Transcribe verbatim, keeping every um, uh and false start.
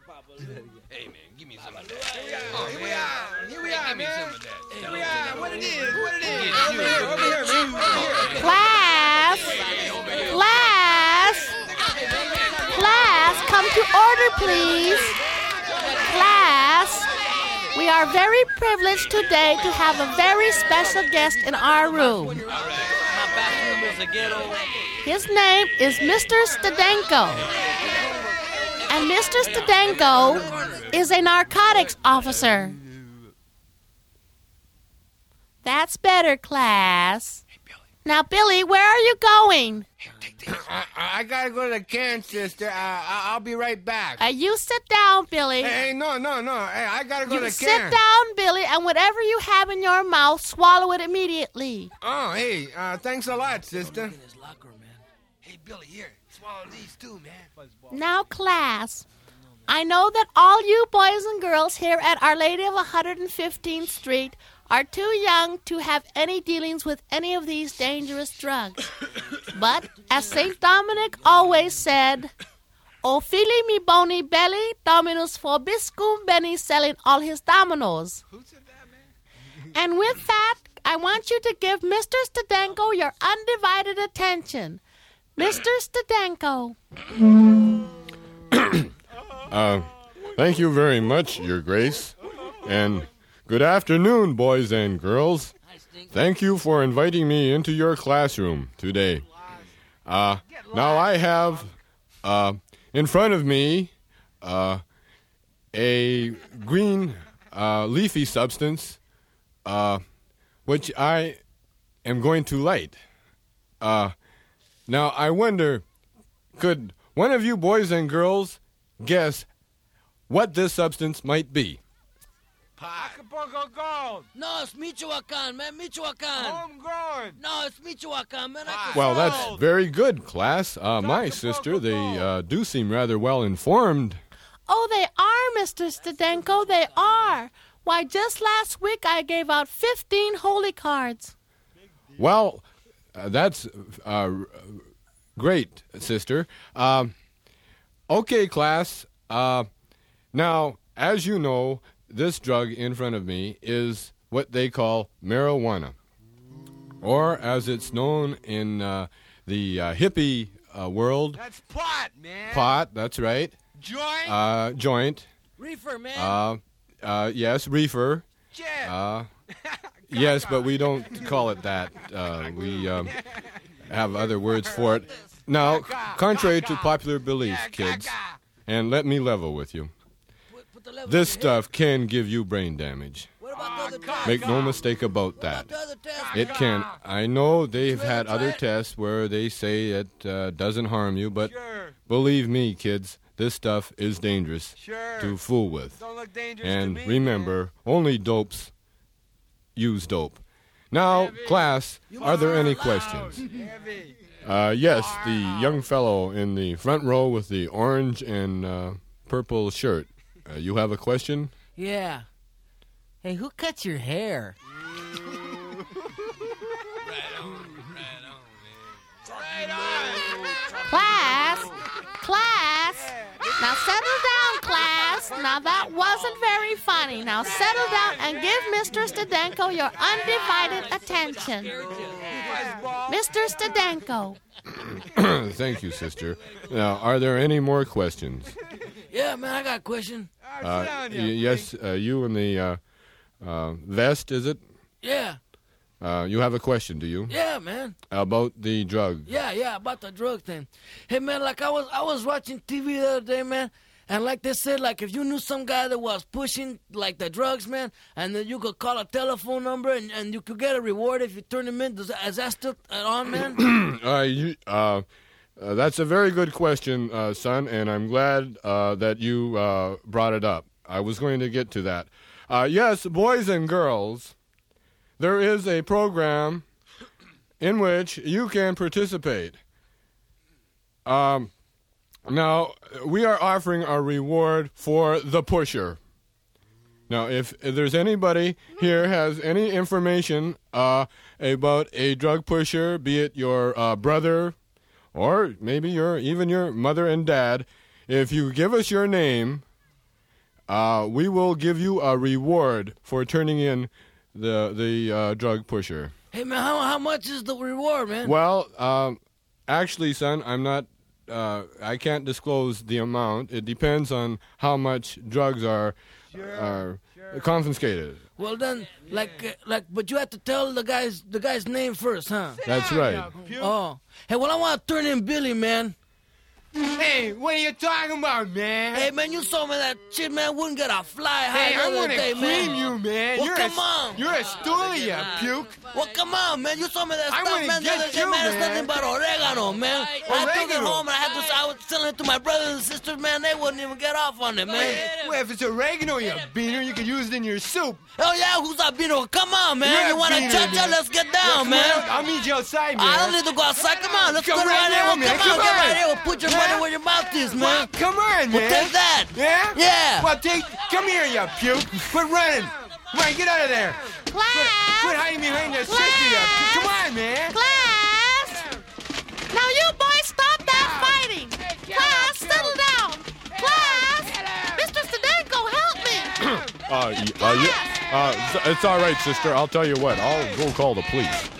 Hey, man, give me some of that. Here we are. Here we are. Here we are, man. Here we are. What it is. What it is. Over here. Over here, man. Over here. Class. Class. Class, come to order, please. Class, we are very privileged today to have a very special guest in our room. His name is Mister Stadenko. And Mister Stadenko is a narcotics officer. That's better, class. Now, Billy, where are you going? I, I gotta go to the can, sister. Uh, I, I'll be right back. Uh, you sit down, Billy. Hey, hey, no, no, no. Hey, I gotta go you to the sit can. down, Billy, and whatever you have in your mouth, swallow it immediately. Oh, hey, uh, thanks a lot, sister. Hey, Billy, here. Swallow these too, man. Now, class, I know that all you boys and girls here at Our Lady of one hundred fifteenth Street are too young to have any dealings with any of these dangerous drugs. But, as Saint Dominic always said, O fili mi boni belli, dominus vobiscum beni selling all his dominoes. Who said that, man? And with that, I want you to give Mister Stadenko your undivided attention. Mister Stadenko. uh, thank you very much, Your Grace. And good afternoon, boys and girls. Thank you for inviting me into your classroom today. Uh, now I have uh, in front of me uh, a green uh, leafy substance uh, which I am going to light. Uh, now I wonder, could one of you boys and girls guess what this substance might be? Acapulco Gold. No, it's Michoacan, man. Michoacan. Homegrown. No, it's Michoacan, man. Well, that's very good, class. Uh, my sister, they uh, do seem rather well informed. Oh, they are, Mister Stadenko, they are. Why, just last week I gave out fifteen holy cards. Well, uh, that's uh, great, sister. Uh, okay, class. Uh, now, as you know, this drug in front of me is what they call marijuana, or as it's known in uh, the uh, hippie uh, world. That's pot, man. Pot, that's right. Joint. Uh, joint. Reefer, man. Uh, uh, yes, reefer. Jet. Uh, yes, but we don't call it that. Uh, we um, have other words for it. Now, contrary to popular belief, kids, and let me level with you, this stuff can give you brain damage. What about the other test? Make no mistake about that. What about the other test? It can. I know they've had other tests where they say it uh, doesn't harm you, but Sure. believe me, kids, this stuff is dangerous Sure. to fool with. Don't look dangerous And to me, remember, only dopes use dope. Now, class, are there any questions? man. Heavy. Uh, yes, the young fellow in the front row with the orange and uh, purple shirt. Uh, you have a question? Yeah. Hey, who cuts your hair? Class, class. Now settle down, class. Now that wasn't very funny. Now settle down and give Mister Stadenko your undivided attention. Mister Stadenko. Thank you, sister. Now, are there any more questions? Yeah, man, I got a question. Uh, y- yes, uh, you in the uh, uh, vest, is it? Yeah. Uh, you have a question, do you? Yeah, man. About the drug. Yeah, yeah, about the drug thing. Hey, man, like I was I was watching T V the other day, man, and like they said, like if you knew some guy that was pushing like the drugs, man, and then you could call a telephone number and, and you could get a reward if you turn him in. Does that, is that still on, man? Uh, you, uh, uh, that's a very good question, uh, son, and I'm glad uh, that you uh, brought it up. I was going to get to that. Uh, yes, boys and girls, there is a program in which you can participate. Um, now, we are offering a reward for the pusher. Now, if, if there's anybody here has any information uh, about a drug pusher, be it your uh, brother or maybe your even your mother and dad, if you give us your name, uh, we will give you a reward for turning in the the uh, drug pusher. Hey, man, how how much is the reward, man? Well, um, actually, son, I'm not. Uh, I can't disclose the amount. It depends on how much drugs are are confiscated. Well, then, like, uh, like, but you have to tell the guy's the guy's name first, huh? That's right. Oh, hey, well, I want to turn in Billy, man. Hey, what are you talking about, man? Hey, man, you saw me that shit, man. Wouldn't get a fly high Hey, the I'm other gonna day, cream man. you, man. Well, you're come a, on. You're a stoolie, you puke. Well, come on, man. You saw me that I'm stuff, gonna man. The get other day, you, man. It's man. nothing but oregano, man. I took it Oregano? home and I had to. I was selling it to my brothers and sisters, man. They wouldn't even get off on it, man. Well, if it's oregano, you beaner, you can use it in your soup. Oh yeah, who's that Bino? Come on, man. You're You a want to beaner, cha cha? man. Let's get Yeah, down, come man. on out. I'll meet you outside, man. I don't need to go outside. Come on, let's Come go right right here. now, Well, man. come on, Come get on. right here. We'll put your Yeah. money where your mouth is, man. Well, come on, man. Well, take that. Yeah? Yeah. Well, take. Come here, you puke. Quit running. Come on, get out of there. Quit, quit Class! hiding behind your sister, you puke. Come on, man. Class! Now you boys stop that fighting! Class, settle down! Class! Mister Stedenko, help me! Uh, y- uh, yeah, uh, it's- it's all right, sister. I'll tell you what. I'll go call the police.